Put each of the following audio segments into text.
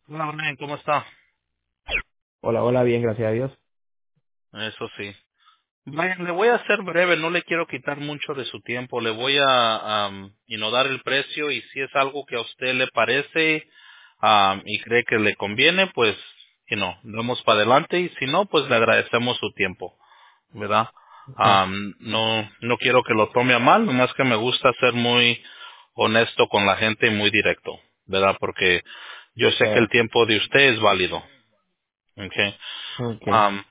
Hola, Brian, ¿cómo está? Hola, hola, bien, gracias a Dios. Eso sí. Brian, le voy a hacer breve, no le quiero quitar mucho de su tiempo. Le voy a dar el precio y si es algo que a usted le parece y cree que le conviene, pues, damos para adelante y si no, pues le agradecemos su tiempo, ¿verdad? Okay, No quiero que lo tome a mal, nomás que me gusta ser muy honesto con la gente y muy directo, ¿verdad? Porque yo sé que el claro. tiempo de usted es válido, ¿ok? Okay. Um,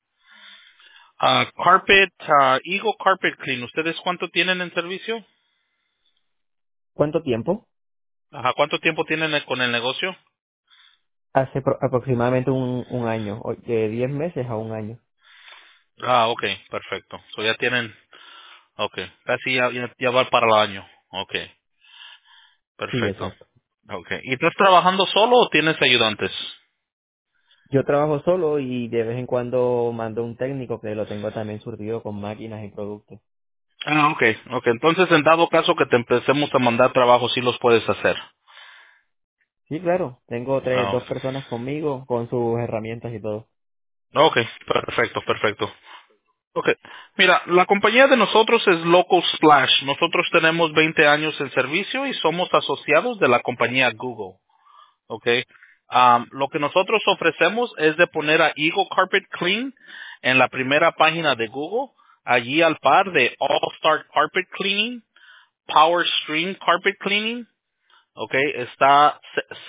Eagle Carpet Clean, ¿ustedes cuánto tienen en servicio? ¿Cuánto tiempo? Ajá, ¿cuánto tiempo tienen con el negocio? Hace aproximadamente un año, de 10 meses a un año. Ok, perfecto. So ya tienen, ok, casi ya va para el año. Ok, Sí, perfecto. exacto. Ok, ¿y estás trabajando solo o tienes ayudantes? Yo trabajo solo y de vez en cuando mando un técnico que lo tengo también surtido con máquinas y productos. Ok, ok. Entonces, en dado caso que te empecemos a mandar trabajo, sí los puedes hacer. Sí, claro, tengo Ah, dos personas conmigo con sus herramientas y todo. ok, perfecto, perfecto. Ok. Mira, la compañía de nosotros es Local Splash. Nosotros tenemos 20 años en servicio y somos asociados de la compañía Google. Ok. Lo que nosotros ofrecemos es de poner a Eagle Carpet Clean en la primera página de Google, allí al par de All Star Carpet Cleaning, Power Stream Carpet Cleaning. Ok. Está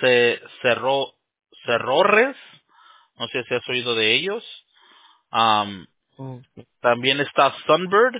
Cerrores. No sé si has oído de ellos. Um, Okay. También está Sunbird.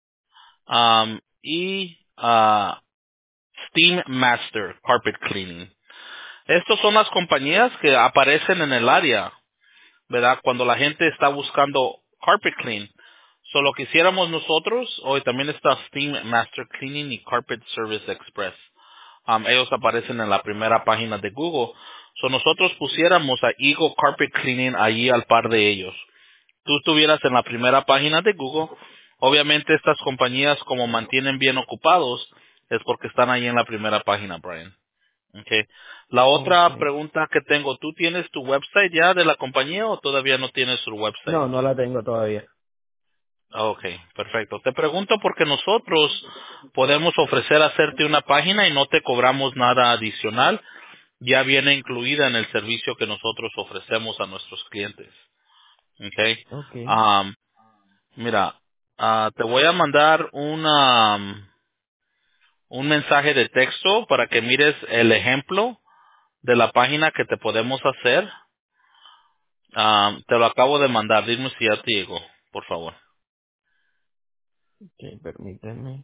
Y Steam Master Carpet Cleaning. Estas son las compañías que aparecen en el área, ¿verdad? Cuando la gente está buscando Carpet Clean. Solo que hiciéramos nosotros, hoy también está Steam Master Cleaning y Carpet Service Express. Ellos aparecen en la primera página de Google. So nosotros pusiéramos a Eagle Carpet Cleaning allí al par de ellos. Tú estuvieras en la primera página de Google, obviamente estas compañías como mantienen bien ocupados es porque están ahí en la primera página, Brian. Okay. La otra Okay. pregunta que tengo, ¿tú tienes tu website ya de la compañía o todavía no tienes tu website? No, no la tengo todavía. Ok, perfecto. Te pregunto porque nosotros podemos ofrecer hacerte una página y no te cobramos nada adicional. Ya viene incluida en el servicio que nosotros ofrecemos a nuestros clientes. Okay. Okay. Um, Mira, te voy a mandar un mensaje de texto para que mires el ejemplo de la página que te podemos hacer. Te lo acabo de mandar. Dime si ya te llegó, por favor. Okay, permíteme.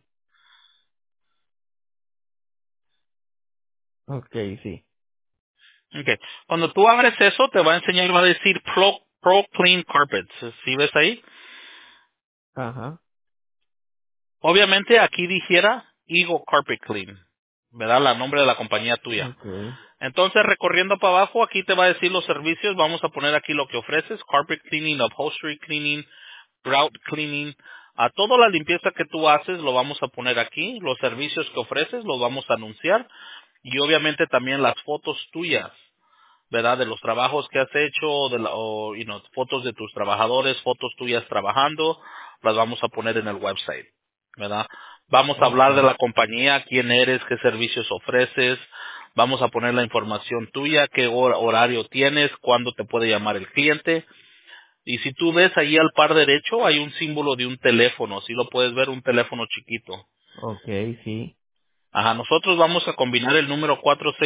Okay, sí. Okay. Cuando tú abres eso, te va a enseñar, va a decir Pro Clean Carpets. ¿Sí ves ahí? Ajá. Obviamente aquí dijera Eagle Carpet Clean, ¿verdad? La nombre de la compañía tuya. Okay. Entonces, recorriendo para abajo, aquí te va a decir los servicios. Vamos a poner aquí lo que ofreces. Carpet cleaning, upholstery cleaning, grout cleaning. A toda la limpieza que tú haces lo vamos a poner aquí. Los servicios que ofreces los vamos a anunciar. Y obviamente también las fotos tuyas, ¿verdad? De los trabajos que has hecho, fotos de tus trabajadores, fotos tuyas trabajando, las vamos a poner en el website, ¿verdad? Vamos a hablar de Okay. la compañía, quién eres, qué servicios ofreces, vamos a poner la información tuya, qué horario tienes, cuándo te puede llamar el cliente. Y si tú ves ahí al par derecho, hay un símbolo de un teléfono, si lo puedes ver, un teléfono chiquito. Okay, sí. Ajá, nosotros vamos a combinar el número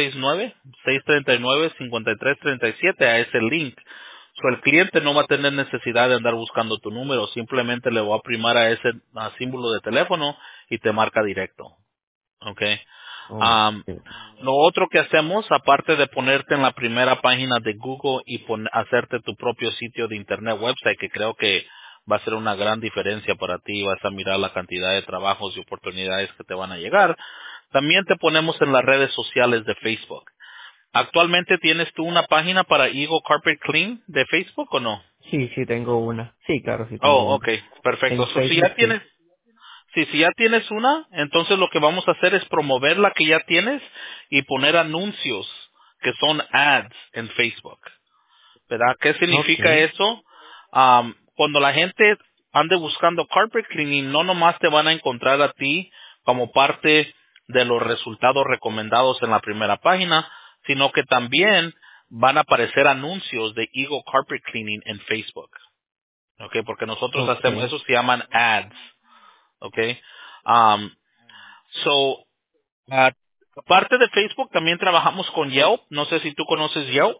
469-639-5337 a ese link. So, el cliente no va a tener necesidad de andar buscando tu número, simplemente le voy a primar a ese símbolo de teléfono y te marca directo. Okay. Am, Okay. lo otro que hacemos, aparte de ponerte en la primera página de Google y hacerte tu propio sitio de internet website, que creo que va a ser una gran diferencia para ti, vas a mirar la cantidad de trabajos y oportunidades que te van a llegar, también te ponemos en las redes sociales de Facebook. ¿Actualmente tienes tú una página para Eagle Carpet Clean de Facebook o no? Sí, sí tengo una. Sí, claro, sí tengo Oh, una. ok, perfecto. En So, Facebook sí. si ya tienes una, entonces lo que vamos a hacer es promover la que ya tienes y poner anuncios que son ads en Facebook. ¿Verdad? ¿Qué significa Okay, eso? Cuando la gente ande buscando carpet cleaning, no nomás te van a encontrar a ti como parte de los resultados recomendados en la primera página, sino que también van a aparecer anuncios de Eagle Carpet Cleaning en Facebook. ¿Ok? Porque nosotros hacemos, okay. eso se llaman ads. ¿Ok? Um, so, ah, aparte de Facebook, también trabajamos con Yelp. No sé si tú conoces Yelp.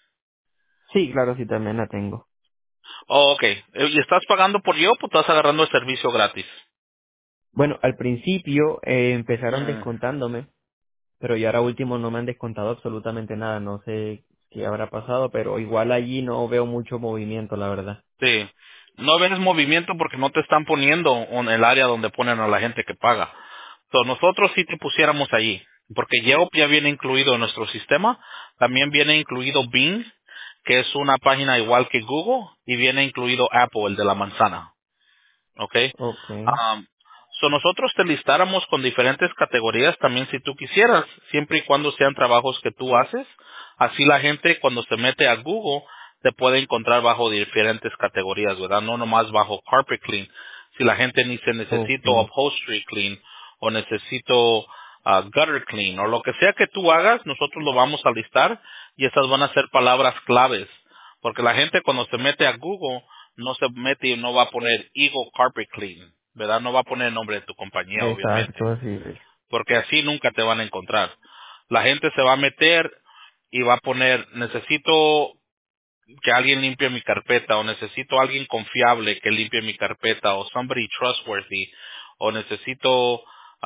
Sí, claro, sí, también la tengo. Oh, ok. ¿Y estás pagando por Yelp o estás agarrando el servicio gratis? Bueno, al principio empezaron Mm, descontándome, pero ya ahora último no me han descontado absolutamente nada. No sé qué habrá pasado, pero igual allí no veo mucho movimiento, la verdad. sí. No ves movimiento porque no te están poniendo en el área donde ponen a la gente que paga. So, nosotros sí te pusiéramos allí, porque Yelp ya viene incluido en nuestro sistema. También viene incluido Bing, que es una página igual que Google, y viene incluido Apple, el de la manzana. ¿Ok? Okay, Um, nosotros te listáramos con diferentes categorías también si tú quisieras, siempre y cuando sean trabajos que tú haces. Así la gente cuando se mete a Google te puede encontrar bajo diferentes categorías, ¿verdad? No nomás bajo carpet clean. Si la gente dice necesito okay, upholstery clean o necesito gutter clean o lo que sea que tú hagas, nosotros lo vamos a listar y esas van a ser palabras claves. Porque la gente cuando se mete a Google no se mete y no va a poner Eagle Carpet Clean, ¿verdad? No va a poner el nombre de tu compañía, obviamente, exacto, sí. porque así nunca te van a encontrar. La gente se va a meter y va a poner, necesito que alguien limpie mi carpeta, o necesito alguien confiable que limpie mi carpeta, o somebody trustworthy, o necesito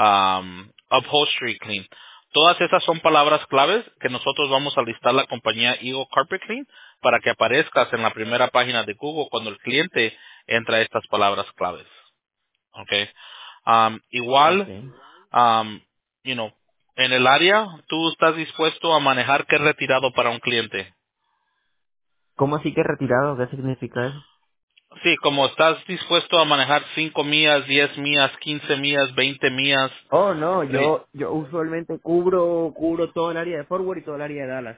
upholstery clean. Todas esas son palabras claves que nosotros vamos a listar la compañía Eagle Carpet Clean para que aparezcas en la primera página de Google cuando el cliente entra a estas palabras claves. Okay. Igual, Okay. um, you know, en el área, tú estás dispuesto a manejar qué retirado para un cliente. ¿Cómo así que retirado? ¿Qué significa eso? Sí, como estás dispuesto a manejar 5 millas, 10 millas, 15 millas, 20 millas. Oh, no, tre- yo usualmente cubro todo el área de Forward y todo el área de Dallas.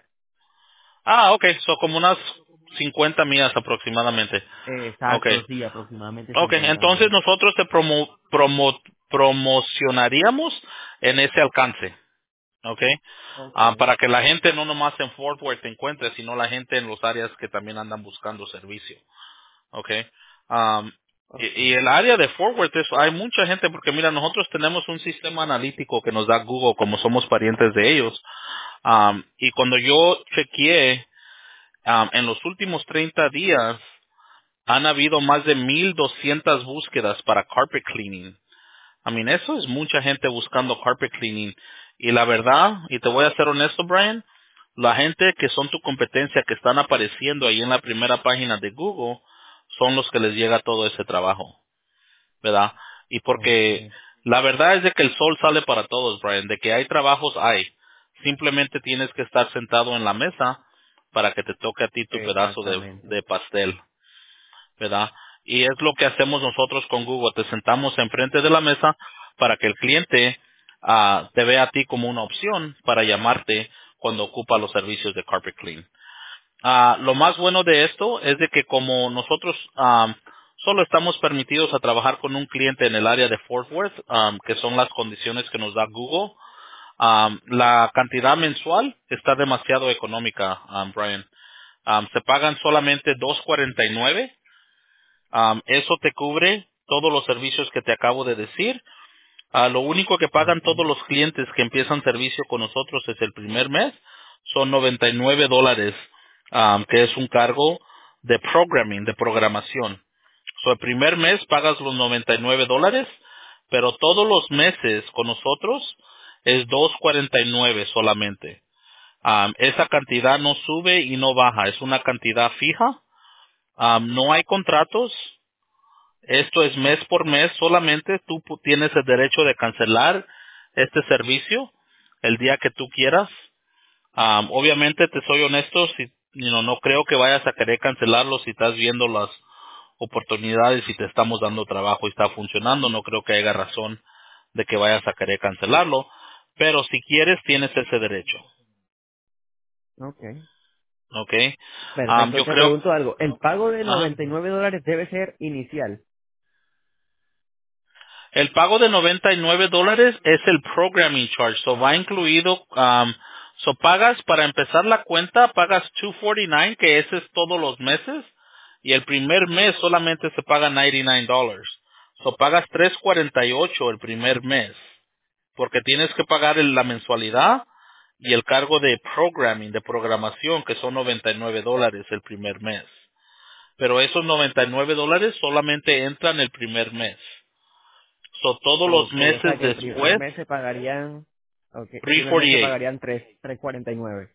Ok, son como unas 50 millas aproximadamente. Ok, Exacto, sí, aproximadamente ok, 50 entonces millas. nosotros te promocionaríamos en ese alcance. Ok, Okay, para que la gente no nomás en Fort Worth te encuentre, sino la gente en los áreas que también andan buscando servicio. Okay. Um, y okay, el área de forward, hay mucha gente, porque mira, nosotros tenemos un sistema analítico que nos da Google, como somos parientes de ellos. Y cuando yo chequeé, en los últimos 30 días, han habido más de 1,200 búsquedas para carpet cleaning. Eso es mucha gente buscando carpet cleaning. Y la verdad, y te voy a ser honesto, Brian, la gente que son tu competencia, que están apareciendo ahí en la primera página de Google, son los que les llega todo ese trabajo, ¿verdad? Y porque okay. la verdad es de que el sol sale para todos, Brian, de que hay trabajos, hay. Simplemente tienes que estar sentado en la mesa para que te toque a ti tu pedazo Exactamente. de pastel. ¿Verdad? Y es lo que hacemos nosotros con Google. Te sentamos enfrente de la mesa para que el cliente te vea a ti como una opción para llamarte cuando ocupa los servicios de Carpet Clean. Lo más bueno de esto es de que como nosotros solo estamos permitidos a trabajar con un cliente en el área de Fort Worth, que son las condiciones que nos da Google, la cantidad mensual está demasiado económica, Brian. Se pagan solamente $2.49. Eso te cubre todos los servicios que te acabo de decir. Lo único que pagan todos Okay, los clientes que empiezan servicio con nosotros es el primer mes. Son $99, que es un cargo de programming, de programación. El primer mes pagas los $99, pero todos los meses con nosotros es $2.49 solamente. Esa cantidad no sube y no baja, es una cantidad fija. No hay contratos. Esto es mes por mes, solamente tú tienes el derecho de cancelar este servicio el día que tú quieras. Obviamente, te soy honesto, si no creo que vayas a querer cancelarlo si estás viendo las oportunidades y te estamos dando trabajo y está funcionando. No creo que haya razón de que vayas a querer cancelarlo, pero si quieres tienes ese derecho. Okay. ¿Ok? Yo Perfecto. Te creo, pregunto algo. ¿El pago de ajá. $99 debe ser inicial? El pago de $99 es el programming charge, so va incluido, so pagas para empezar la cuenta, pagas 249, que ese es todos los meses, y el primer mes solamente se paga $99. So pagas 348 el primer mes, porque tienes que pagar la mensualidad y el cargo de programming, de programación, que son $99 el primer mes. Pero esos $99 solamente entran el primer mes. So, todos los Okay. O sea meses que el primer después, mes se pagarían, okay, el primer mes se 348, pagarían 349.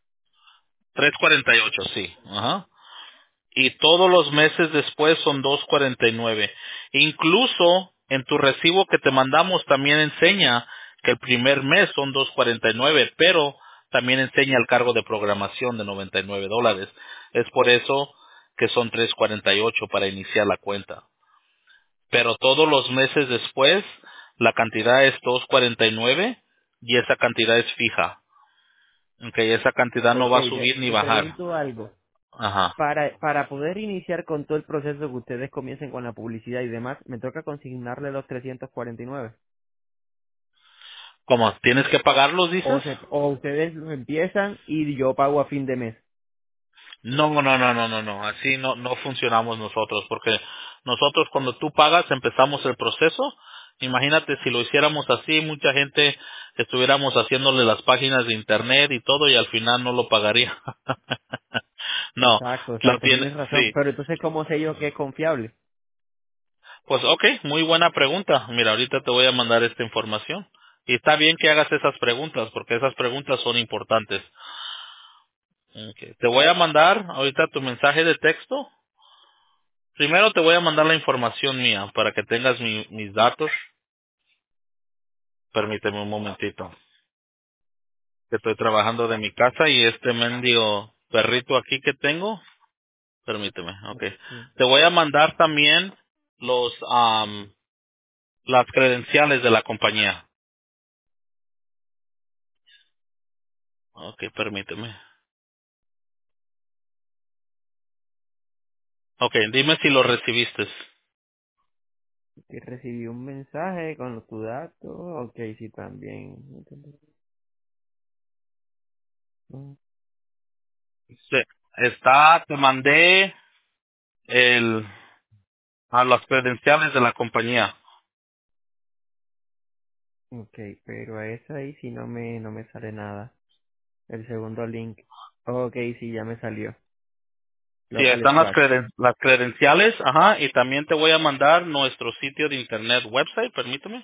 348, sí. Ajá. Y todos los meses después son 249. Incluso en tu recibo que te mandamos también enseña que el primer mes son 249, pero también enseña el cargo de programación de $99. Es por eso que son 348 para iniciar la cuenta. Pero todos los meses después la cantidad es 249 y esa cantidad es fija. Okay, esa cantidad no va a Okay. subir ni Te bajar. pregunto algo. Ajá. Para poder iniciar con todo el proceso que ustedes comiencen con la publicidad y demás, me toca consignarle los 349. ¿Cómo? ¿Tienes que pagarlos, dices? O ustedes lo empiezan y yo pago a fin de mes. No, no, no, no, no, no. Así no funcionamos nosotros, porque nosotros cuando tú pagas empezamos el proceso. Imagínate si lo hiciéramos así, mucha gente estuviéramos haciéndole las páginas de internet y todo y al final no lo pagaría. No, Exacto, lo exacto, tiene, tienes razón. sí. Pero entonces, ¿cómo sé yo que es confiable? Pues ok, muy buena pregunta. Mira, ahorita te voy a mandar esta información. Y está bien que hagas esas preguntas, porque esas preguntas son importantes. Ok, te voy a mandar ahorita tu mensaje de texto. Primero te voy a mandar la información mía para que tengas mis datos. Permíteme un momentito. Que estoy trabajando de mi casa y este mendigo perrito aquí que tengo. Permíteme, ok. Sí. Te voy a mandar también las credenciales de la compañía. Ok, permíteme. Ok, dime si lo recibiste. Que recibí un mensaje con tu dato. Ok, sí, también. Sí. Te mandé a las credenciales de la compañía. Ok, pero a esa ahí sí no me sale nada. El segundo link. Ok, sí, ya me salió. Sí, Local están Splash. las credenciales, ajá, y también te voy a mandar nuestro sitio de internet website, permíteme.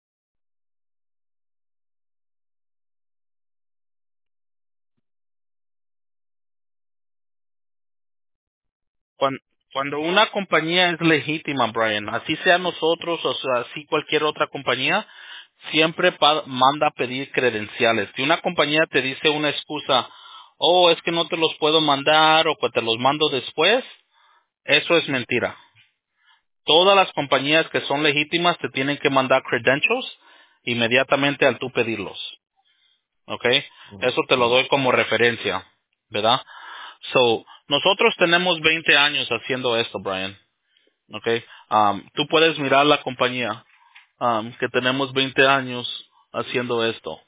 Cuando, cuando una compañía es legítima, Brian, así sea nosotros o sea, así cualquier otra compañía, siempre manda a pedir credenciales. Si una compañía te dice una excusa, oh, es que no te los puedo mandar o que te los mando después, eso es mentira. Todas las compañías que son legítimas te tienen que mandar credentials inmediatamente al tú pedirlos. ¿Ok? Eso te lo Ok. doy como referencia, ¿verdad? So, nosotros tenemos 20 años haciendo esto, Brian. ¿Ok? Tú puedes mirar la compañía que tenemos 20 años haciendo esto.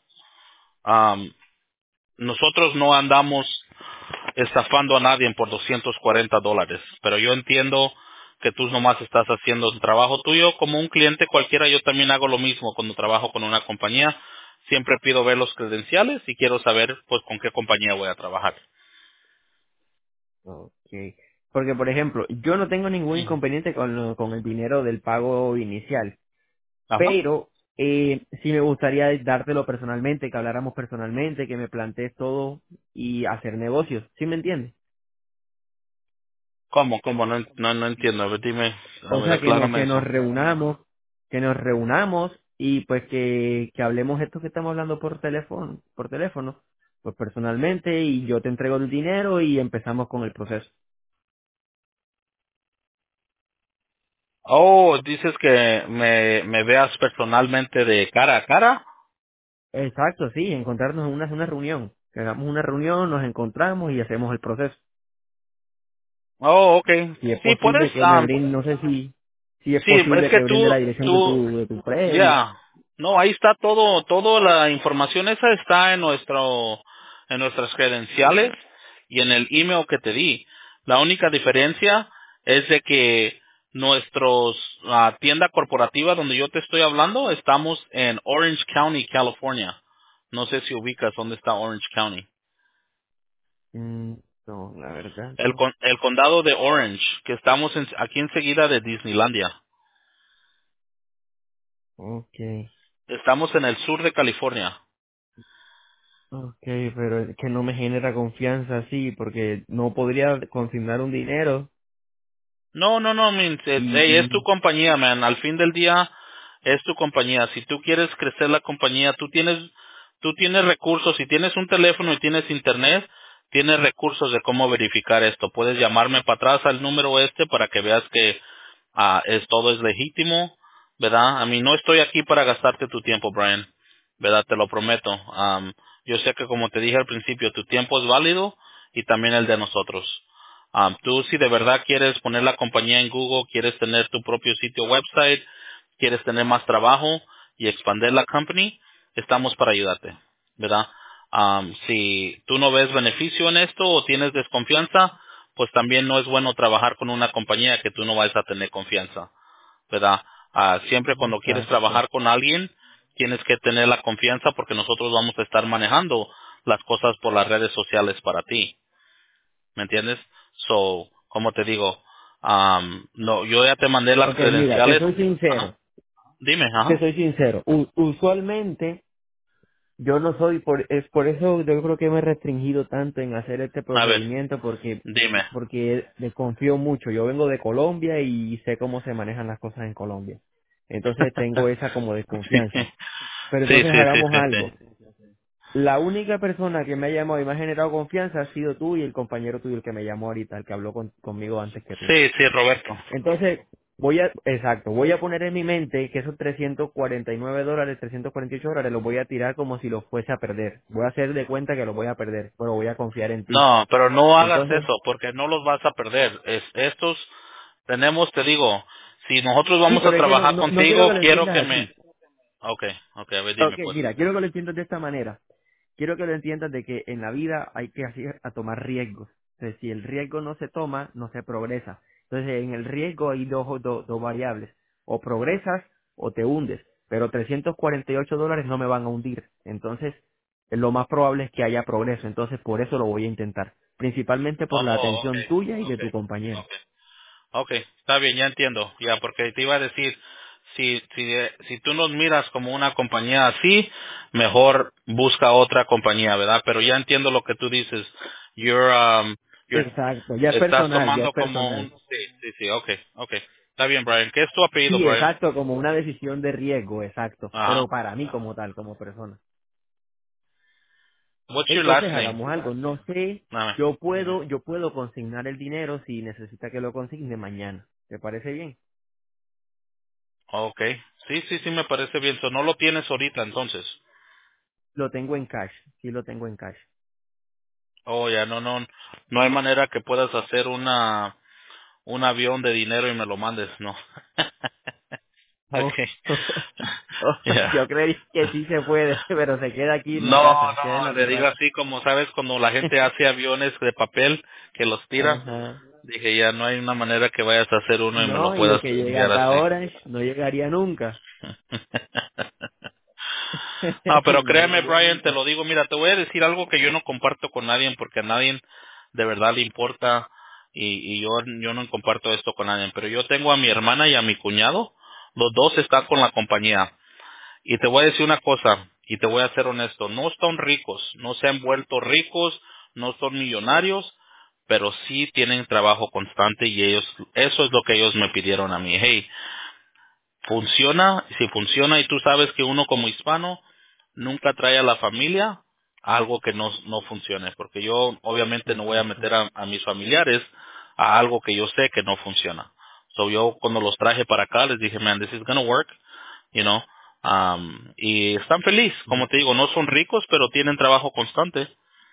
Nosotros no andamos estafando a nadie por $240, pero yo entiendo que tú nomás estás haciendo el trabajo tuyo como un cliente cualquiera. Yo también hago lo mismo cuando trabajo con una compañía. Siempre pido ver los credenciales y quiero saber pues con qué compañía voy a trabajar. Ok. Porque, por ejemplo, yo no tengo ningún Ujú. inconveniente con el dinero del pago inicial, Ajá. pero sí me gustaría dártelo personalmente, que habláramos personalmente, que me plantees todo y hacer negocios. ¿Sí me entiendes? ¿Cómo? ¿Cómo? No entiendo. A ver, dime, a O ver, sea, aclárame que nos eso. reunamos, y pues que hablemos esto que estamos hablando por teléfono, pues personalmente y yo te entrego el dinero y empezamos con el proceso. Oh, dices que me veas personalmente de cara a cara. Exacto, sí, encontrarnos en una reunión. Que hagamos una reunión, nos encontramos y hacemos el proceso. Oh, okay. Si es Sí, puedes, posible que me brinde, no sé si es sí, es posible que que brinde la dirección de tu predio. ya, no, ahí está toda la información esa está en nuestras credenciales y en el email que te di. La única diferencia es de que nuestros tienda corporativa donde yo te estoy hablando estamos en Orange County, California. No sé si ubicas dónde está Orange County. Mm, no, la verdad, El, no. el condado de Orange, que estamos aquí enseguida de Disneylandia. Okay, Estamos en el sur de California. okay, pero es que no me genera confianza así, porque no podría consignar un dinero No, hey, es tu y compañía, man. Al fin del día, es tu compañía. Si tú quieres crecer la compañía, tú tienes recursos. Si tienes un teléfono y tienes internet, tienes recursos de cómo verificar esto. Puedes llamarme para atrás al número para que veas que todo es legítimo, ¿verdad? A mí no estoy aquí para gastarte tu tiempo, Brian, ¿verdad? Te lo prometo. Yo sé que como te dije al principio, tu tiempo es válido y también el de nosotros. Tú si de verdad quieres poner la compañía en Google, quieres tener tu propio sitio website, quieres tener más trabajo y expandir la company, estamos para ayudarte, ¿verdad? Si tú no ves beneficio en esto o tienes desconfianza, pues también no es bueno trabajar con una compañía que tú no vas a tener confianza, ¿verdad? Siempre cuando quieres exacto. trabajar con alguien, tienes que tener la confianza porque nosotros vamos a estar manejando las cosas por las redes sociales para ti. ¿Me entiendes? So, como te digo, no, yo ya te mandé las Okay, mira, te credenciales. soy Ajá. sincero, Dime, te ajá. soy sincero. Usualmente yo no soy es por eso yo creo que me he restringido tanto en hacer este A ver, procedimiento dime. porque desconfío mucho. Yo vengo de Colombia y sé cómo se manejan las cosas en Colombia. Entonces tengo esa como desconfianza. Pero Sí, entonces sí, sí, hagamos sí, algo. sí. La única persona que me ha llamado y me ha generado confianza ha sido tú y el compañero tuyo el que me llamó ahorita, el que habló conmigo antes que tú. Sí, sí, Roberto. Entonces, voy a poner en mi mente que esos $349, $348 los voy a tirar como si los fuese a perder. Voy a hacer de cuenta que los voy a perder, pero voy a confiar en ti. No, pero no hagas Entonces, eso porque no los vas a perder. Estos te digo, si nosotros sí, vamos a pero es que trabajar no quiero contigo, que lo quiero que entiendas me... así. Okay, okay, a ver, dime Ok, pues. mira, quiero que lo entiendas de esta manera. Quiero que lo entiendas de que en la vida hay que así a tomar riesgos. Entonces, si el riesgo no se toma, no se progresa. Entonces, en el riesgo hay dos variables. O progresas o te hundes. Pero $348 no me van a hundir. Entonces, lo más probable es que haya progreso. Entonces, por eso lo voy a intentar. Principalmente por la Oh, atención okay, tuya y de tu okay, compañero. okay. Okay, está bien, ya entiendo. Ya, porque te iba a decir, si tú nos miras como una compañía así, mejor busca otra compañía, ¿verdad? Pero ya entiendo lo que tú dices. You're, Exacto, ya es estás personal, ya tomando es como personal. sí, okay, okay. Está bien, Brian. ¿Qué es tu apellido, Sí, Brian? exacto, como una decisión de riesgo, exacto. Ajá. Pero para mí como tal, como persona. What's your Entonces last name? hagamos algo. No sé, Dame. yo puedo consignar el dinero si necesita que lo consigne mañana. ¿Te parece bien? Okay. Sí, sí, sí, me parece bien. So, no lo tienes ahorita, entonces. Lo tengo en cash, sí lo tengo en cash. Oh, ya, no hay manera que puedas hacer un avión de dinero y me lo mandes, no. Oh, Okay. oh, Yeah. yo creería que sí se puede, pero se queda aquí en la No, casa, queda en no, la le digo terraza. así como sabes cuando la gente hace aviones de papel que los tira. Ajá. Dije ya no hay una manera que vayas a hacer uno y me lo No, y de puedas que llega enviar acá así. Orange no llegaría nunca. No, pero No créeme, llegaría Brian, te nunca. lo digo, mira, te voy a decir algo que yo no comparto con nadie porque a nadie de verdad le importa y yo no comparto esto con nadie, pero yo tengo a mi hermana y a mi cuñado, los dos están con la compañía. Y te voy a decir una cosa, y te voy a ser honesto, no están ricos, no se han vuelto ricos, no son millonarios, pero sí tienen trabajo constante y eso es lo que ellos me pidieron a mí. Hey, funciona, si funciona y tú sabes que uno como hispano nunca trae a la familia algo que no funcione, porque yo obviamente no voy a Exacto. meter a mis familiares a algo que yo sé que no funciona. So yo cuando los traje para acá les dije, man, this is gonna work, you know, y están felices, como te digo, no son ricos, pero tienen trabajo constante.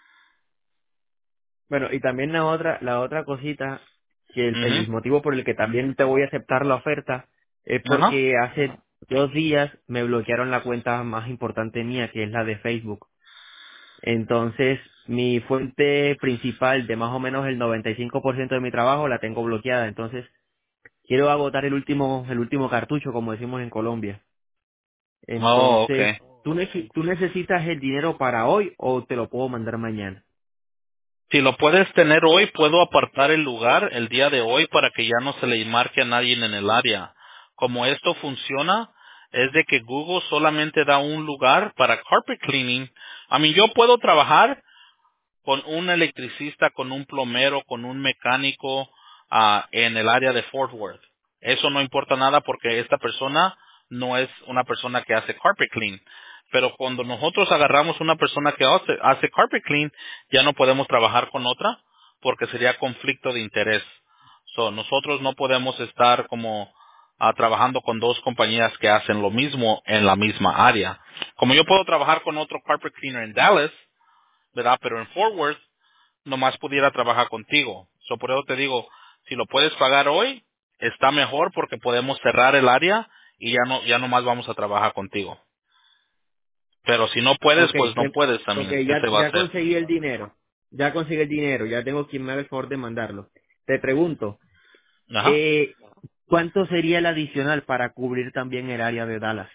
Bueno, y también la otra cosita, que el Ujú. motivo por el que también te voy a aceptar la oferta, es Ajá. porque hace 2 días me bloquearon la cuenta más importante mía, que es la de Facebook. Entonces, mi fuente principal de más o menos el 95% de mi trabajo la tengo bloqueada. Entonces, quiero agotar el último cartucho, como decimos en Colombia. Oh, Entonces, okay. ¿tú necesitas el dinero para hoy o te lo puedo mandar mañana? Si lo puedes tener hoy, puedo apartar el lugar el día de hoy para que ya no se le marque a nadie en el área. Como esto funciona, es de que Google solamente da un lugar para carpet cleaning. A mí yo puedo trabajar con un electricista, con un plomero, con un mecánico en el área de Fort Worth. Eso no importa nada porque esta persona no es una persona que hace carpet clean. Pero cuando nosotros agarramos una persona que hace carpet clean, ya no podemos trabajar con otra porque sería conflicto de interés. So, nosotros no podemos estar como trabajando con dos compañías que hacen lo mismo en la misma área. Como yo puedo trabajar con otro carpet cleaner en Dallas, ¿verdad? Pero en Fort Worth nomás pudiera trabajar contigo. So, por eso te digo, si lo puedes pagar hoy, está mejor porque podemos cerrar el área y ya nomás vamos a trabajar contigo. Pero si no puedes, Ok, pues no puedes también. okay, ¿Qué ya, se va a ya hacer? conseguí el dinero. Ya conseguí el dinero. Ya tengo quien me haga el favor de mandarlo. Te pregunto, Ajá. ¿cuánto sería el adicional para cubrir también el área de Dallas?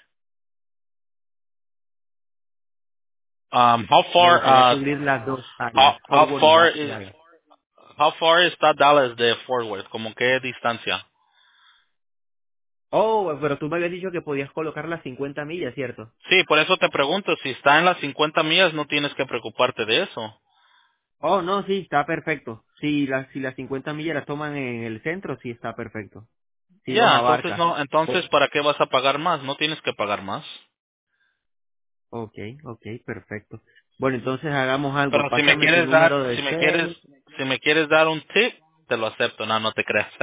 How Me far, gustaría cubrir las dos how, áreas, how Forward y far is, Dallas. how far está Dallas de Fort Worth? ¿Como qué distancia? Oh, pero tú me habías dicho que podías colocar las 50 millas, ¿cierto? Sí, por eso te pregunto, si está en las 50 millas no tienes que preocuparte de eso. Oh, no, sí, está perfecto. Si las 50 millas las toman en el centro, sí está perfecto. Sí los Ya, entonces abarca. no, entonces ¿para qué vas a pagar más? No tienes que pagar más. Ok, ok, perfecto. Bueno, entonces hagamos algo. Pero si me Pásame tu quieres dar, número de cel. si me quieres dar un tip, te lo acepto. No, no te creas.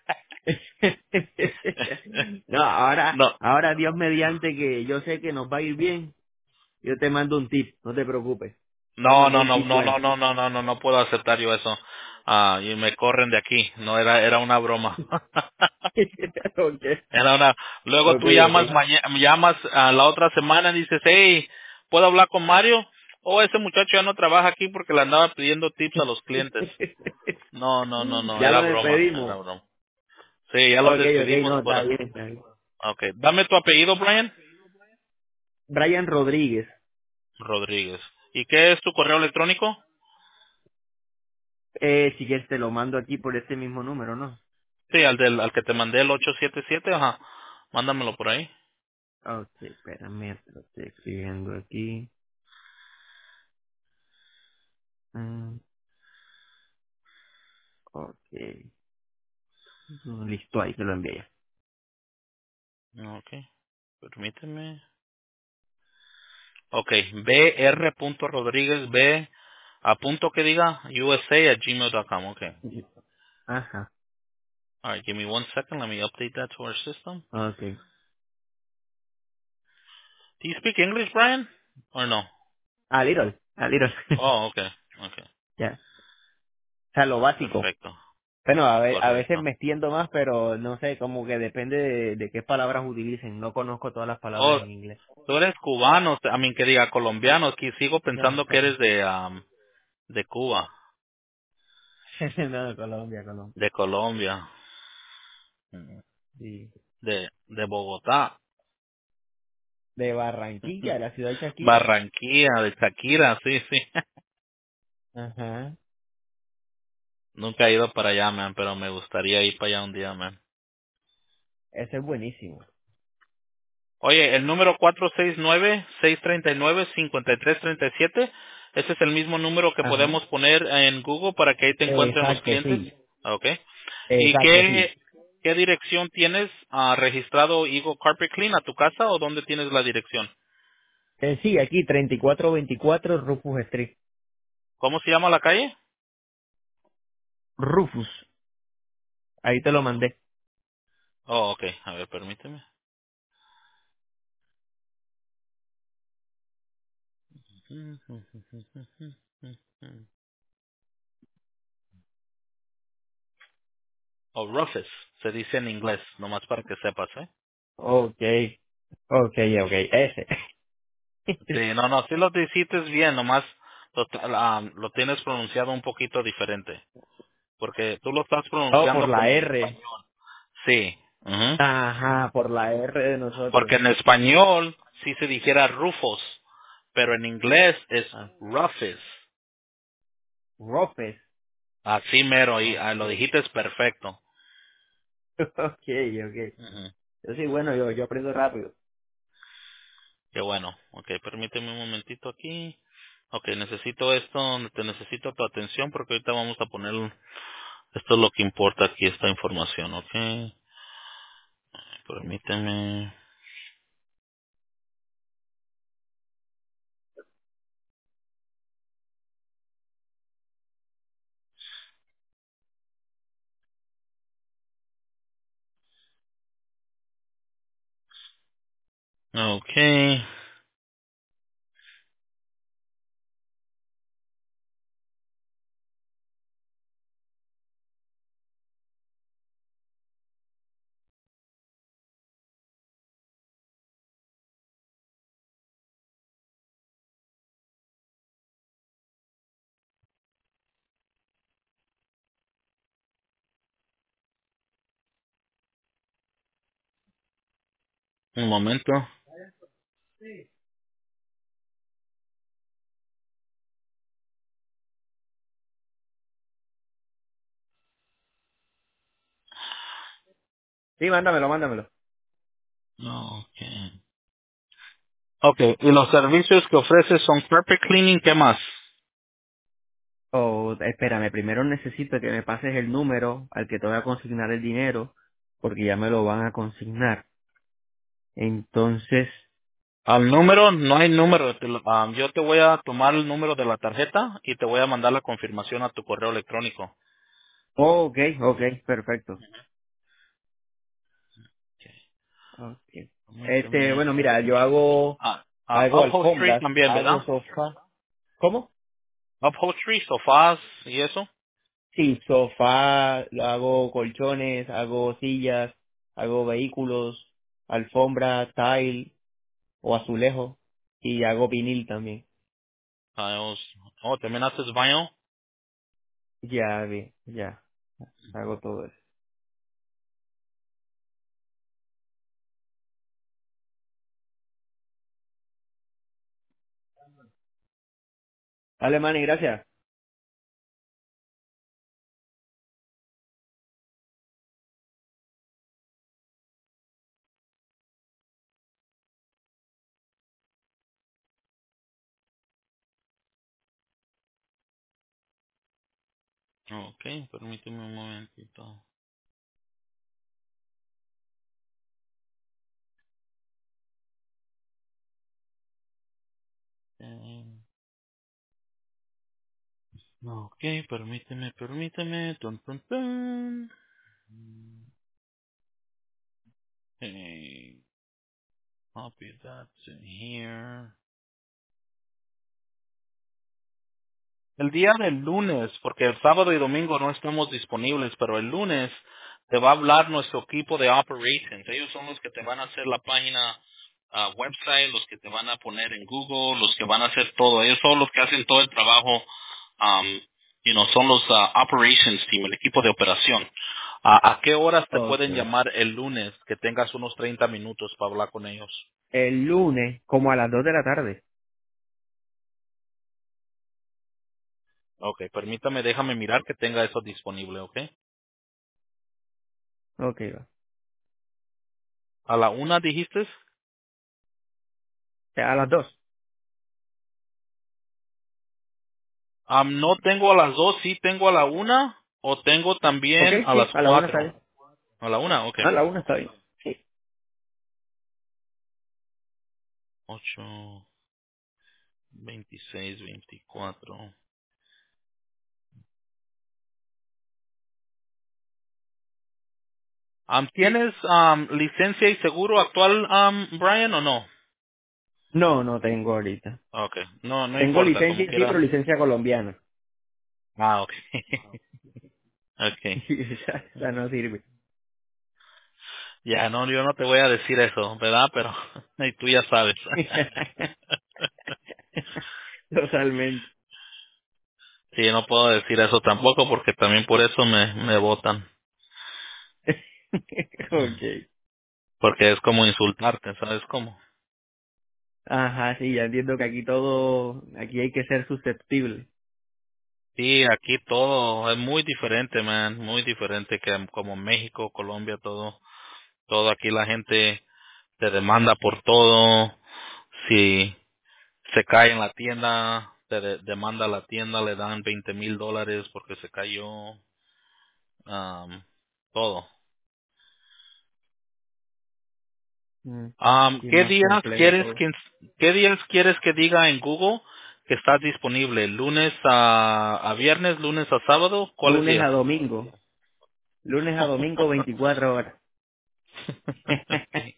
No, ahora, No, ahora Dios mediante que yo sé que nos va a ir bien, yo te mando un tip, no te preocupes. no, Mándame no, un no, tip no, no, bueno. no, no, no, no, no puedo aceptar yo eso. Y me corren de aquí. No, era una broma. Ok, Era una. Luego ok, tú llamas, ok. llamas a la otra semana y dices, hey, ¿puedo hablar con Mario? Oh, ese muchacho ya no trabaja aquí porque le andaba pidiendo tips a los clientes. No, no, no, no, Ya lo era broma, era despedimos. broma. Sí, ya los Ok, ok, despedimos no, por. está bien, está bien. Okay. Dame tu apellido, Brian. Brian Rodríguez, Rodríguez. ¿Y qué es tu correo electrónico? si quieres te lo mando aquí por este mismo número, ¿no? Sí, al que te mandé el 877, ajá. Mándamelo por ahí. Ok, espérame, te lo estoy escribiendo aquí. Mm, ok, listo, ahí te lo envié ya. Okay. Permíteme. Okay. br.rodríguez b a punto que diga usa@gmail.com. Okay. Ajá, All right. Give me 1 second. Let me update that to our system. ok. Do you speak English, Brian? Or no? A little. Oh, okay. Okay. Ya, o sea, lo básico. Perfecto. Bueno, a veces Correcto. me extiendo más, pero no sé, como que depende de qué palabras utilicen. No conozco todas las palabras Oh, en inglés. tú eres cubano, a mí que diga colombiano, que sigo No, pensando que eres de Cuba, no, de Colombia, Colombia. de Colombia, Sí. de Bogotá, De Barranquilla, la ciudad de Shakira. Barranquilla, de Shakira, sí, sí. Ajá. Nunca he ido para allá, man, pero me gustaría ir para allá un día, man. Ese es buenísimo. Oye, el número 469-639-5337, ese es el mismo número que Ajá. podemos poner en Google para que ahí te encuentren los Exacto, clientes. sí. ¿Ok? ¿Y Exacto, sí. qué dirección tienes registrado Eagle Carpet Clean a tu casa o dónde tienes la dirección? Sí, aquí 3424 Rufus Street. ¿Cómo se llama la calle? Rufus. Ahí te lo mandé. Oh, ok. A ver, permíteme. O roughest, se dice en inglés, nomás para que sepas, ¿eh? Okay, okay, ese. Sí, no, no, sí lo dijiste bien, nomás lo tienes pronunciado un poquito diferente, porque tú lo estás Oh, por pronunciando la como en R. español. Sí, ujú. Ajá, por la R de nosotros. Porque en español sí se dijera Rufus, pero en inglés es Ah, Rufus. Ropes. Así mero, y lo Okay. dijiste perfecto. Okay. Ujú. Yo sí, bueno, yo aprendo rápido. Qué bueno. Ok, permíteme un momentito aquí. Ok, necesito esto, te necesito tu atención porque ahorita vamos a poner, esto es lo que importa aquí, esta información, ok. Permíteme. Ok, un momento. Sí, mándamelo. Ok. Ok, y los servicios que ofreces son carpet cleaning, ¿qué más? Oh, espérame, primero necesito que me pases el número al que te voy a consignar el dinero, porque ya me lo van a consignar. Entonces, Al número, no hay número. Yo te voy a tomar el número de la tarjeta y te voy a mandar la confirmación a tu correo electrónico. okay, perfecto. Okay. Permíteme. Bueno, mira, yo hago Upholstery alfombras, también, hago ¿verdad? sofá. ¿Cómo? Upholstery, sofás y eso. Sí, sofá, hago colchones, hago sillas, hago vehículos, alfombra, tile o azulejo y hago vinil también. También haces baño. Ya, bien, ya, hago todo eso. Dale, Manny, gracias. Ok, permíteme un momentito. Eh, ok, permíteme. Tun, tun, tun. Okay, copy that in here. El día del lunes, porque el sábado y domingo no estamos disponibles, pero el lunes te va a hablar nuestro equipo de operations. Ellos son los que te van a hacer la página website, los que te van a poner en Google, los que van a hacer todo. Ellos son los que hacen todo el trabajo. um, son los operations team, el equipo de operación. ¿A qué horas te pueden Okay. llamar el lunes que tengas unos 30 minutos para hablar con ellos? El lunes, como a las 2 de la tarde. Ok, permítame, déjame mirar que tenga eso disponible, ¿ok? Okay, va. ¿A la una dijiste? A las 2. No tengo a las dos, sí tengo a la una, o tengo también Okay, a sí, las a la 1 está cuatro. bien. A la una, ok. A la 1 está bien. Sí. 8, 26, 24. ¿Tienes licencia y seguro actual, Brian, o no? No, no tengo ahorita. Ok, no, no Tengo importa, licencia como sí, pero quiera. licencia colombiana. Ok. Okay. Esa no sirve. Ya, no, yo no te voy a decir eso, ¿verdad? Pero y tú ya sabes. Totalmente. Sí, no puedo decir eso tampoco porque también por eso me votan. Okay. Porque es como insultarte, ¿sabes cómo? Ajá, sí, ya entiendo que aquí hay que ser susceptible. Sí, aquí todo es muy diferente, man, muy diferente que como México, Colombia, todo aquí la gente te demanda por todo. Si se cae en la tienda, demanda a la tienda, le dan $20,000 porque se cayó, todo. Mm, sí, es ¿Qué más días complejo quieres todo. qué días quieres que diga en Google que estás disponible? ¿Lunes a viernes, lunes a sábado? ¿Cuáles Lunes a días? domingo. Lunes a domingo 24 horas. Okay.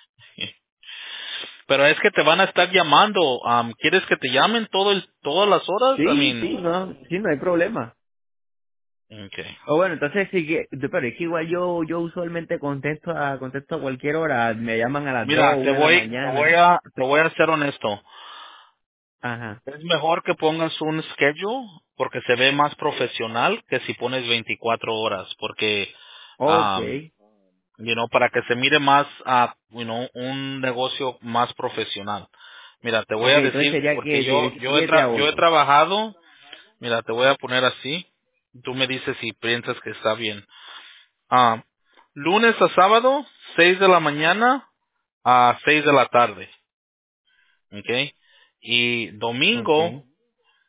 Pero es que te van a estar llamando. ¿Quieres que te llamen todas las horas? I Sí, mean, sí, no hay problema. okay. O bueno, entonces sí que, pero es que igual yo usualmente contesto a cualquier hora, me llaman a las Mira, 2 1 de la mañana. te voy a ser honesto. Ajá. Es mejor que pongas un schedule porque se ve más profesional que si pones 24 horas, porque Okay. para que se mire más un negocio más profesional. Mira, te voy a Okay, entonces decir sería porque que de yo 7 a he 8. trabajado, mira, te voy a poner así. Tú me dices si piensas que está bien. Ah, lunes a sábado, 6 de la mañana a 6 de la tarde, ¿ok? Y domingo, Okay.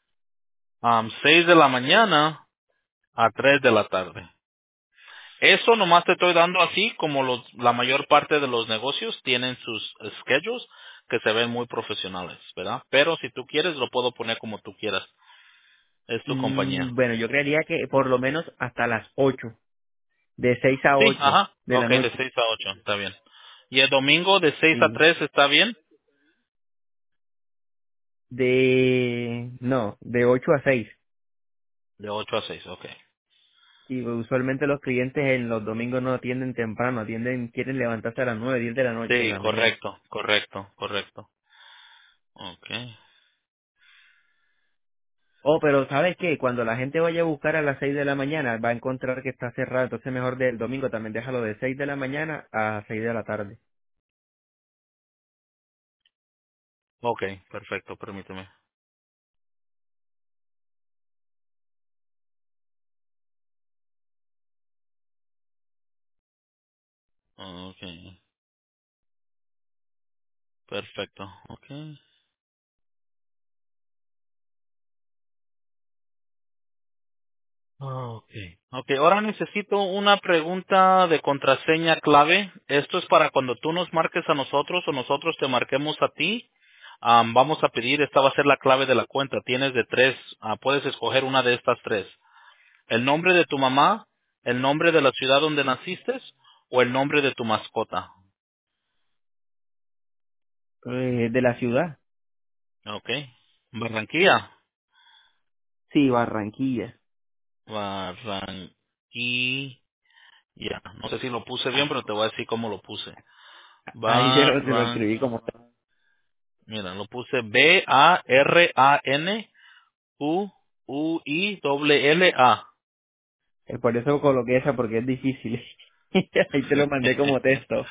6 de la mañana a 3 de la tarde. Eso nomás te estoy dando así como la mayor parte de los negocios tienen sus schedules que se ven muy profesionales, ¿verdad? Pero si tú quieres lo puedo poner como tú quieras. Es tu compañía. Bueno, yo creería que por lo menos hasta las 8, de 6 a Sí, 8 ajá. de la Ok, de noche. 6 a 8, está bien. ¿Y el domingo de 6 a Sí. 3 está bien? No, de 8 a 6. De 8 a 6, ok. Y usualmente los clientes en los domingos no atienden temprano, quieren levantarse a las 9 10 de la noche de Sí, la mañana. correcto, correcto, correcto. Ok. Oh, pero ¿sabes qué? Cuando la gente vaya a buscar a las 6 de la mañana va a encontrar que está cerrado, entonces mejor del domingo también déjalo de 6 de la mañana a 6 de la tarde. Ok, perfecto, permíteme. Ok, perfecto, ok. Okay. Ok, ahora necesito una pregunta de contraseña clave. Esto es para cuando tú nos marques a nosotros o nosotros te marquemos a ti. Vamos a pedir, esta va a ser la clave de la cuenta. Tienes de tres, puedes escoger una de estas tres. El nombre de tu mamá, el nombre de la ciudad donde naciste o el nombre de tu mascota. De la ciudad. Ok. Barranquilla. Sí, Barranquilla. Barranquilla. No sé si lo puse bien, pero te voy a decir cómo lo puse. Ahí se lo escribí como Mira, lo puse Barranquilla. por eso coloqué esa porque es difícil. Ahí te lo mandé como texto.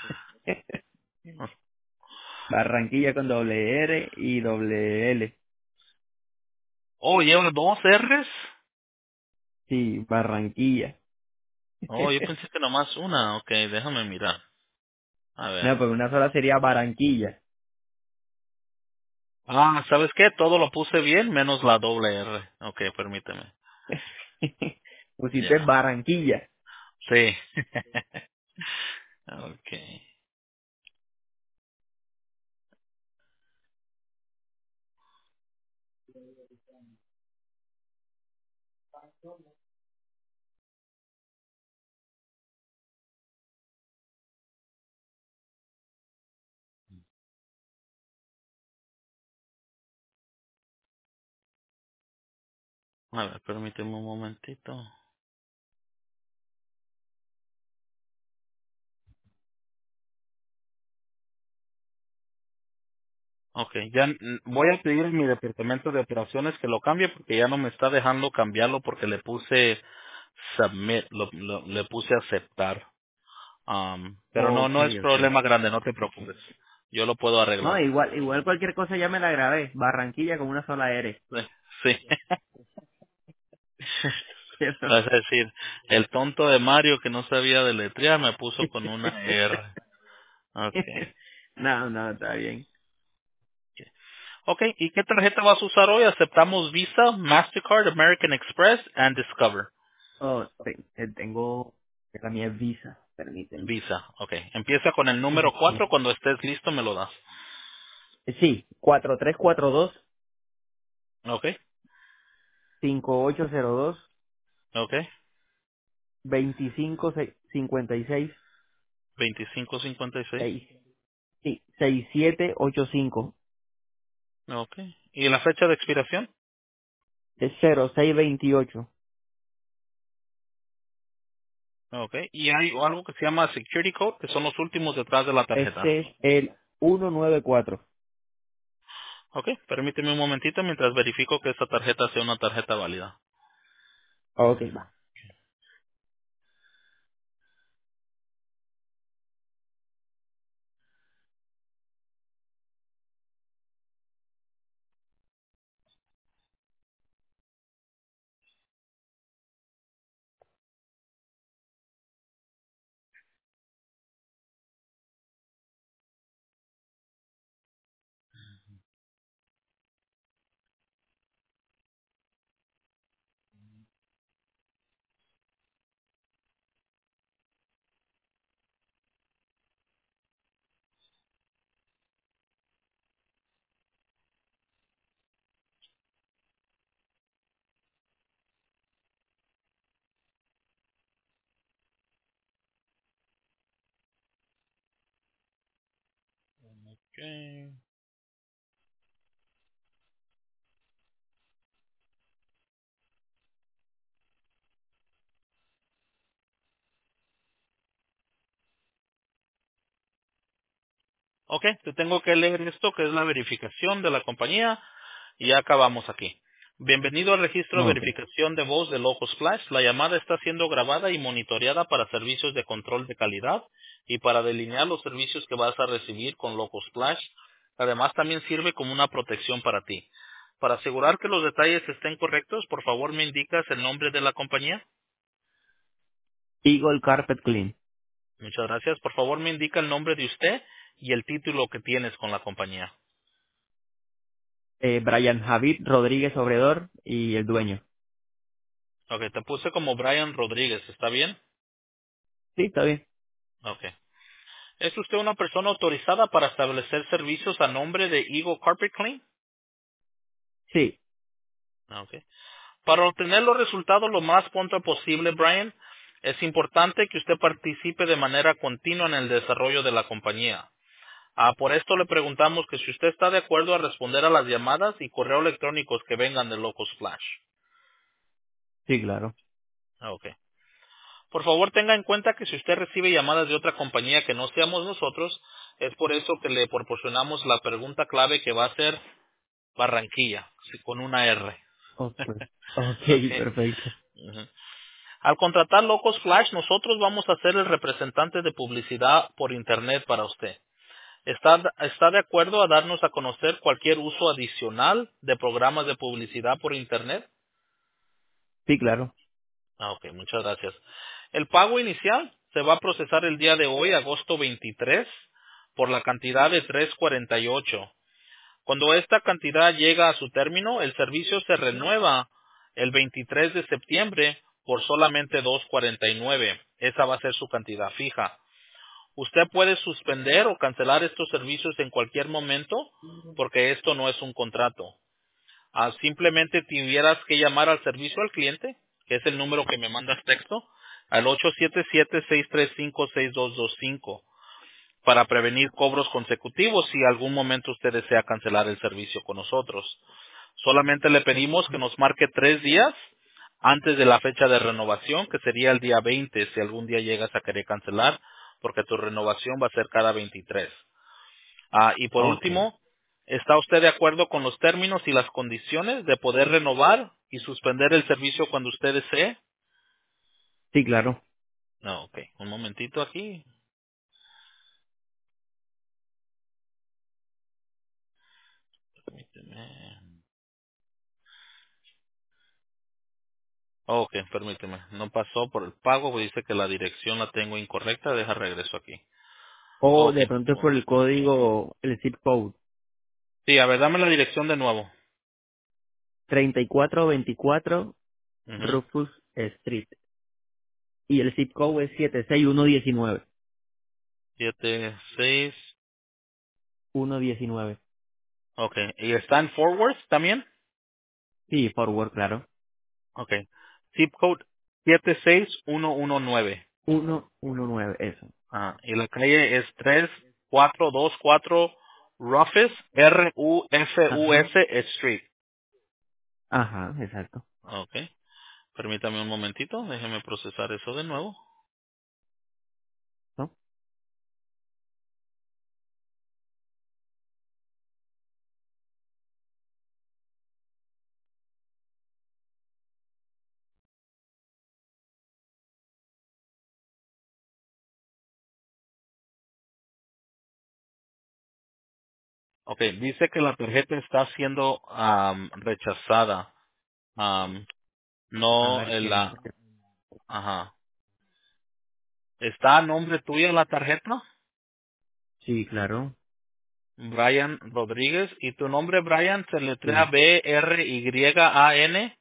Barranquilla con doble R y doble L. Oh, lleva dos R's. Sí, Barranquilla. Oh, yo pensé que nomás una. Ok, déjame mirar. A ver. No, pues una sola sería Barranquilla. ¿Sabes qué? Todo lo puse bien menos la doble R. Ok, permíteme. Pusiste Ya. Barranquilla. Sí. Ok. A ver, permíteme un momentito. Okay, ya voy a pedir a mi departamento de operaciones que lo cambie porque ya no me está dejando cambiarlo porque le puse submit, le puse aceptar. Pero no, Ok, no es ok. problema grande, no te preocupes. Yo lo puedo No, arreglar. igual cualquier cosa ya me la grabé. Barranquilla con una sola R. Sí. Sí. ¿Cierto? Vas a decir, el tonto de Mario que no sabía deletrear me puso con una R. Okay. No, no, está bien. Okay, ¿y qué tarjeta vas a usar hoy? Aceptamos Visa, Mastercard, American Express and Discover. Oh, tengo, la mía es Visa, permíteme. Visa, okay. Empieza con el número Este, 4. Cuando estés listo me lo das. sí, 4342 Okay, 5802 okay. 2556 2556. 6, sí, 6785 Okay. ¿Y la fecha de expiración? es 0628. Okay. Y hay algo que se llama Security Code, que son los últimos detrás de la tarjeta. Ese es el 194. Okay. Permíteme un momentito mientras verifico que esta tarjeta sea una tarjeta válida. Ok, va. Okay. Ok, te tengo que leer esto que es la verificación de la compañía y ya acabamos aquí. Bienvenido al registro de Ok. verificación de voz de Loco Splash. La llamada está siendo grabada y monitoreada para servicios de control de calidad y para delinear los servicios que vas a recibir con Loco Splash. Además, también sirve como una protección para ti. Para asegurar que los detalles estén correctos, por favor me indicas el nombre de la compañía. Eagle Carpet Clean. Muchas gracias. Por favor me indica el nombre de usted y el título que tienes con la compañía. Brian Javid Rodríguez Obredor y el dueño. Ok, te puse como Brian Rodríguez, ¿está bien? Sí, está bien. Ok. ¿Es usted una persona autorizada para establecer servicios a nombre de Eagle Carpet Clean? Sí, Ok. Para obtener los resultados lo más pronto posible, Brian, es importante que usted participe de manera continua en el desarrollo de la compañía. Por esto le preguntamos que si usted está de acuerdo a responder a las llamadas y correos electrónicos que vengan de Loco Splash. sí, claro. Ok. Por favor, tenga en cuenta que si usted recibe llamadas de otra compañía que no seamos nosotros, es por eso que le proporcionamos la pregunta clave que va a ser Barranquilla, sí, con una R. Ok. Ok, Okay. perfecto. Ujú. Al contratar Locos Flash, nosotros vamos a ser el representante de publicidad por Internet para usted. ¿Está de acuerdo a darnos a conocer cualquier uso adicional de programas de publicidad por Internet? Sí, claro. Ok, muchas gracias. El pago inicial se va a procesar el día de hoy, agosto 23, por la cantidad de 348. Cuando esta cantidad llega a su término, el servicio se renueva el 23 de septiembre por solamente 249. Esa va a ser su cantidad fija. Usted puede suspender o cancelar estos servicios en cualquier momento porque esto no es un contrato. Simplemente tuvieras que llamar al servicio al cliente, que es el número que me mandas texto, al 877-635-6225 para prevenir cobros consecutivos si algún momento usted desea cancelar el servicio con nosotros. Solamente le pedimos que nos marque 3 días antes de la fecha de renovación, que sería el día 20, si algún día llegas a querer cancelar, porque tu renovación va a ser cada 23. Y por Ok. último, ¿Está usted de acuerdo con los términos y las condiciones de poder renovar y suspender el servicio cuando usted desee? Sí, claro. No, ok. Un momentito aquí. Permíteme. Ok, permíteme. No pasó por el pago, pues dice que la dirección la tengo incorrecta. Deja regreso aquí. O Ok. de pronto es por el código, el zip code, Sí, a ver, dame la dirección de nuevo. 3424 Ujú. Rufus Street. Y el zip code es 76119. 76. 119. Ok. ¿Y está en Forward también? Sí, forward, claro. Ok. Zip code 76119. 119, eso. Ah, y la calle es 3424 Rufus, Ajá. R-U-F-U-S Street. Ajá, exacto. Ok. Permítame un momentito, déjeme procesar eso de nuevo. ¿No? Ok, dice que la tarjeta está siendo rechazada. A No, ver qué. ajá. ¿Está a nombre tuyo la tarjeta? Sí, claro. Brian Rodríguez. ¿Y tu nombre, Brian, se letrea Sí. B-R-Y-A-N?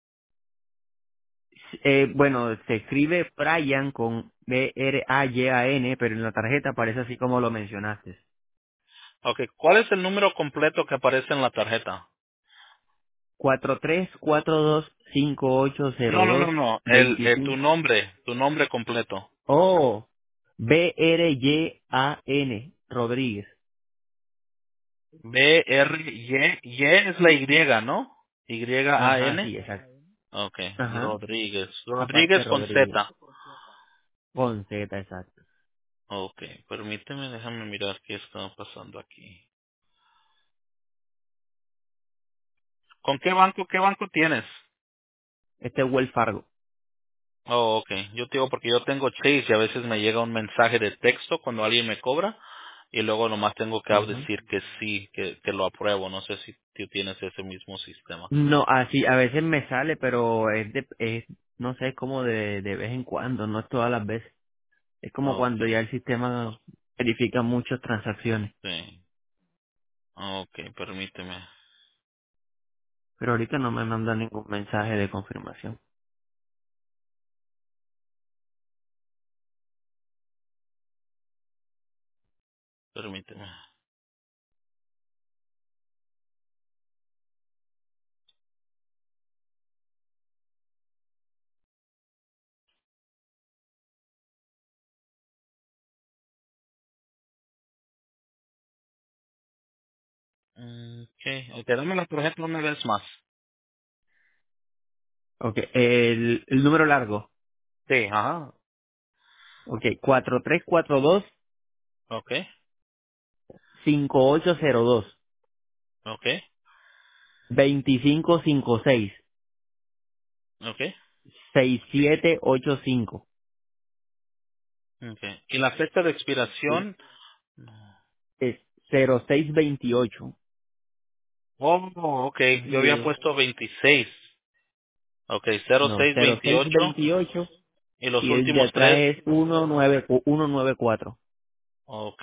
Bueno, se escribe Brian con Brayan, pero en la tarjeta aparece así como lo mencionaste. Ok, ¿cuál es el número completo que aparece en la tarjeta? 4342 No, 5802 no. 25. Tu nombre completo. Oh, Bryan Rodríguez. B-R-Y, es la Y, ¿no? Ajá, Y-A-N. sí, exacto. Ok, Ajá. Rodríguez. Aparte Rodríguez con Rodríguez. Z. Con Z, exacto. Ok, permíteme, déjame mirar qué está pasando aquí. ¿Con qué banco tienes? Este es Wells Fargo. Oh, ok. Yo te digo porque yo tengo Chase y a veces me llega un mensaje de texto cuando alguien me cobra y luego nomás tengo que Ujú. decir que sí, que lo apruebo. No sé si tú tienes ese mismo sistema. No, así, a veces me sale, pero no sé, es como de vez en cuando, no es todas las veces. Es como Ok, cuando ya el sistema verifica muchas transacciones. sí. Ok, permíteme. Pero ahorita no me manda ningún mensaje de confirmación. Permíteme. Ok, dame la tarjeta una vez más. Ok, el número largo. Sí, ajá. Ok, 4342 Ok, 5802 ok, 2556 ok, 6785. ok. ¿Y la fecha de Sí. expiración? Es 0628. Oh, ok. Yo Y había es, puesto 26. Ok, no, 0628. 0628 ¿Y los y el de últimos atrás tres? es 194. Ok.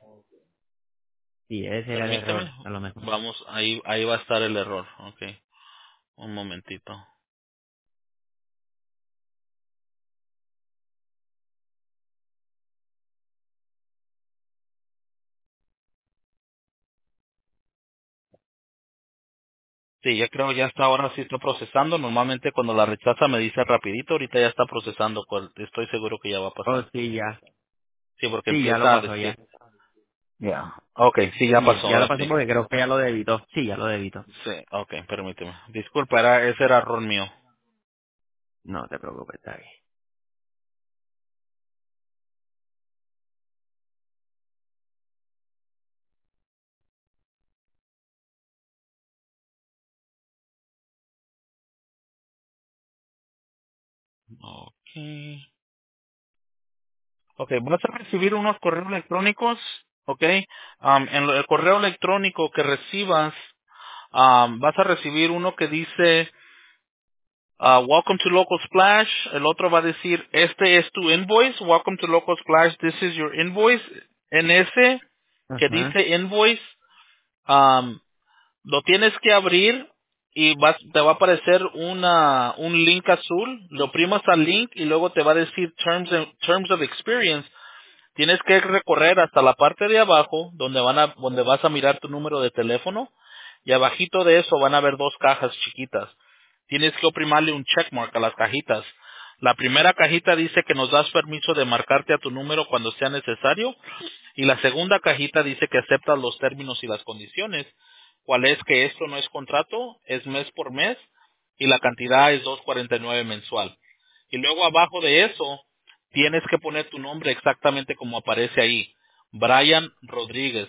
Sí, ese era el Permíteme. error, a lo mejor. Vamos, ahí va a estar el error. Ok. Un momentito. Sí, ya creo, ya está ahora sí está procesando. Normalmente cuando la rechaza me dice rapidito, ahorita ya está procesando. Estoy seguro que ya va a Oh, pasar. sí, ya. Sí, porque Sí, ya lo empieza a pasó, decir. ya. Ya. Ok, sí, ya Sí, pasó, ya lo ahora pasó sí. porque creo que ya lo debitó. Sí, ya lo debitó. Sí, ok, permíteme. Disculpa, ese era error mío. No te preocupes, está bien. Ok. Ok, vas a recibir unos correos electrónicos, ok. El correo electrónico que recibas, vas a recibir uno que dice, Welcome to Local Splash. El otro va a decir, este es tu invoice. Welcome to Local Splash. This is your invoice. En ese que Ajá. dice invoice, um, lo tienes que abrir y te va a aparecer un link azul. Lo oprimas al link y luego te va a decir terms of experience. Tienes que recorrer hasta la parte de abajo donde vas a mirar tu número de teléfono y abajito de eso van a ver dos cajas chiquitas. Tienes que oprimarle un checkmark a las cajitas. La primera cajita dice que nos das permiso de marcarte a tu número cuando sea necesario y la segunda cajita dice que aceptas los términos y las condiciones. ¿Cuál es que esto no es contrato? Es mes por mes y la cantidad es 2.49 mensual. Y luego abajo de eso tienes que poner tu nombre exactamente como aparece ahí. Brian Rodríguez.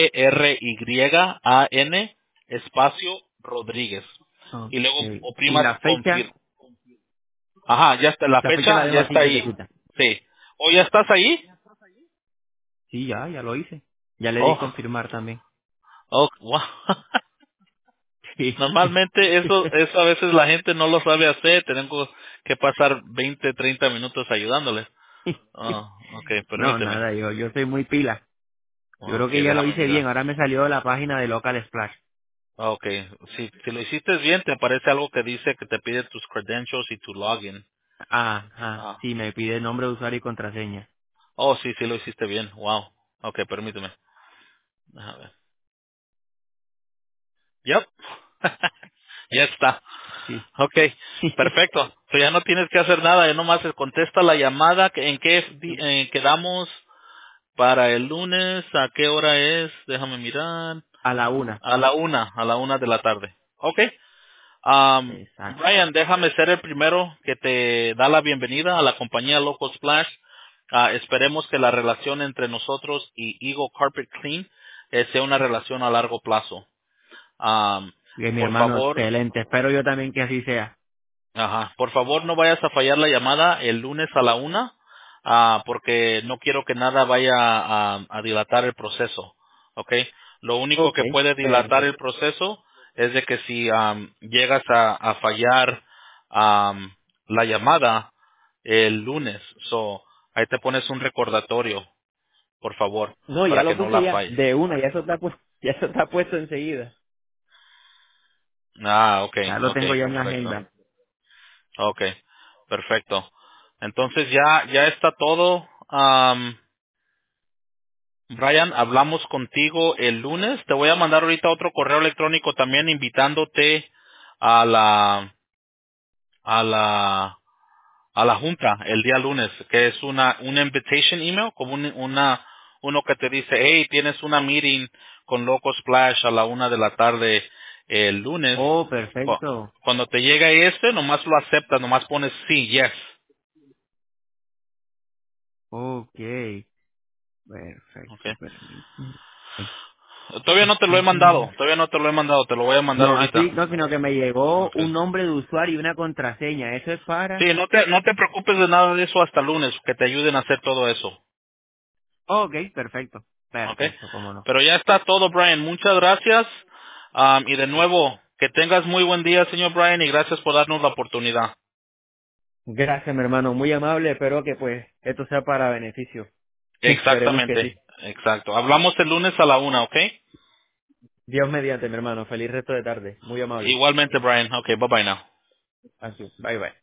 Bryan espacio Rodríguez. Y luego Okay. Y oprimas confirm. la Ajá, ya está. La fecha la fecha dejo ya así está ahí. quietecita. Sí. ¿O ya estás ahí? Sí, ya lo hice. Ya le di Oh, confirmar también. oh, wow. Sí. Normalmente eso a veces la gente no lo sabe hacer. Tenemos que pasar 20, 30 minutos ayudándoles. Oh, ok, No, permíteme. nada, yo soy muy pila. Yo creo Ok, que ya lo déjame hice bien. mirar. Ahora me salió la página de Local Splash. Ok, si lo hiciste bien, te aparece algo que dice que te pide tus credentials y tu login. Ajá, Ah. sí, me pide nombre de usuario y contraseña. Oh, sí, sí lo hiciste bien. Wow. Ok, permíteme. Déjame ver. Yep. Ya está. Sí. Ok, perfecto. So ya no tienes que hacer nada, ya nomás contesta la llamada. ¿En qué quedamos para el lunes? ¿A qué hora es? Déjame mirar. A la una. A la una de la tarde. Ok. Exacto. Brian, déjame ser el primero que te da la bienvenida a la compañía Local Splash. Esperemos que la relación entre nosotros y Eagle Carpet Clean sea una relación a largo plazo. Um, Bien, mi por hermano, favor, excelente. Espero yo también que así sea. ajá. Por favor, no vayas a fallar la llamada el lunes a la una, porque no quiero que nada vaya a dilatar el proceso, ¿ok? Lo único Ok, que puede dilatar el perfecto. proceso es de que si llegas a fallar la llamada el lunes, ahí te pones un recordatorio, por favor, No, ya para lo que no puse la ya. falles. De una, ya eso está, ya eso está puesto enseguida. Ah, ok, Ya lo ok, tengo ya en la perfecto. agenda. Ok, perfecto. Entonces ya está todo. Brian, hablamos contigo el lunes. Te voy a mandar ahorita otro correo electrónico también invitándote a la a la a la junta el día lunes, que es una invitation email, como uno que te dice, hey, tienes una meeting con Loco Splash a la 1 de la tarde el lunes. Oh, Cu- perfecto. Cuando te llega ese, nomás lo aceptas, nomás pones sí, yes. Ok, Okay. perfecto, permíteme. Todavía no te lo he mandado, te lo voy a mandar No, ahorita. así, no, sino que me llegó un Okay. nombre de usuario y una contraseña. Eso es para... Sí, no te preocupes de nada de eso hasta el lunes, que te ayuden a hacer todo eso. Ok, perfecto. Okay. Perfecto, cómo no. Pero ya está todo, Brian. Muchas gracias. Y de nuevo, que tengas muy buen día, señor Brian, y gracias por darnos la oportunidad. Gracias, mi hermano. Muy amable. Espero que pues esto sea para beneficio. Esperemos que sí. Exactamente, exacto. Hablamos el lunes a la 1, ¿ok? Dios mediante, mi hermano. Feliz resto de tarde. Muy amable. Igualmente, Brian. Ok, bye bye now. Así. Bye, bye.